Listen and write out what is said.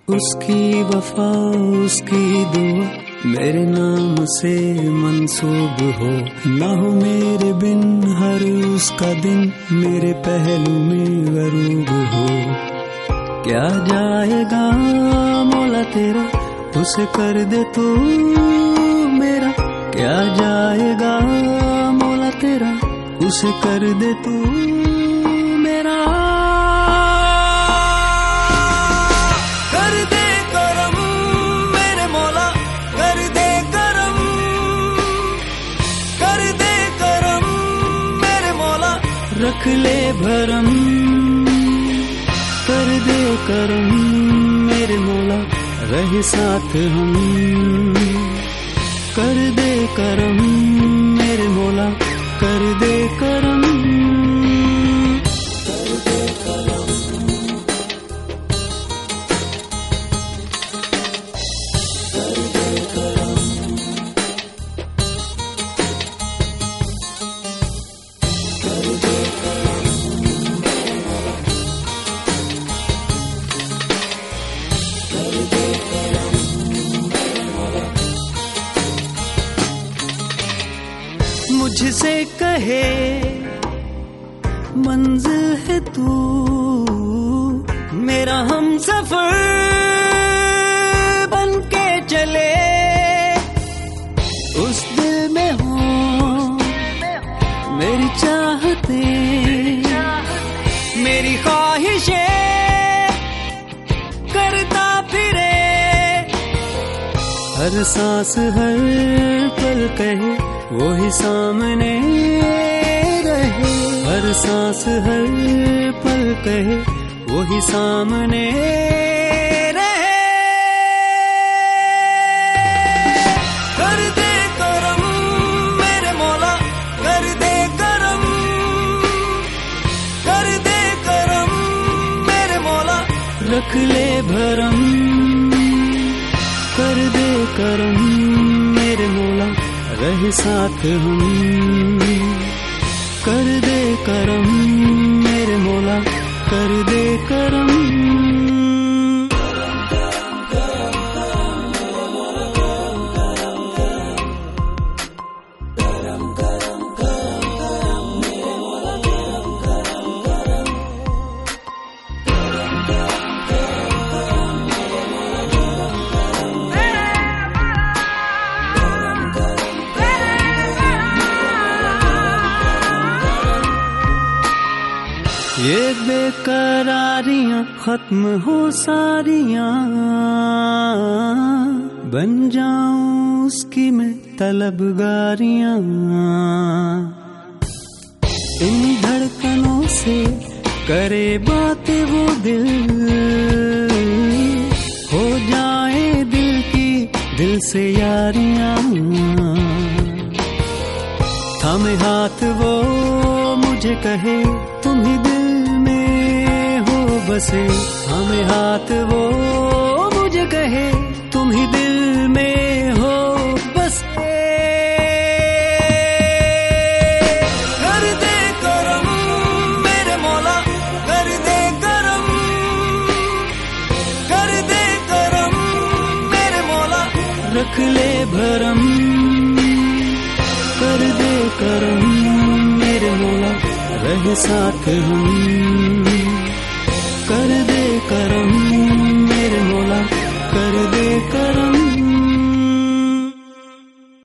उसकी वफा उसकी दुआ मेरे नाम से मंसूब हो, ना हो मेरे बिन हर उसका दिन मेरे पहलू में गरूब हो। क्या जाएगा मौला तेरा उसे कर दे तू मेरा, क्या जाएगा मौला तेरा उसे कर दे तू मेरा। रख ले भरम कर दे करम मेरे मौला, रहे साथ हम कर दे करम मेरे मौला, कर दे करम। मुझसे कहे मंजिल है तू मेरा हम सफर बन के चले, उस दिल में हो मेरी चाहते मेरी ख्वाहिशें करता फिरे, हर सांस हर पल कहे वो ही सामने रहे, हर सांस हर पल कहे वो ही सामने रहे। कर दे करम मेरे मौला कर दे करम, कर दे करम मेरे मौला, रख ले भरम कर दे करम मेरे मौला, रहे साथ हम कर दे करम मेरे मौला, कर दे करम। ये बेकरारियां खत्म हो सारियां, बन जाऊं उसकी मैं तलबगारियां, इन धड़कनों से करे बातें वो दिल, हो जाए दिल की दिल से यारियां, थामे हाथ वो मुझे कहे तुम ही दिल में हो बसे, हमें हाथ वो मुझे कहे तुम ही दिल में हो बसे। कर दे करम मेरे मौला कर दे करम, कर दे करम मेरे मौला, रख ले भरम कर दे करम मेरे मौला, रहे साथ हम कर दे करम मेरे मौला, कर दे करम।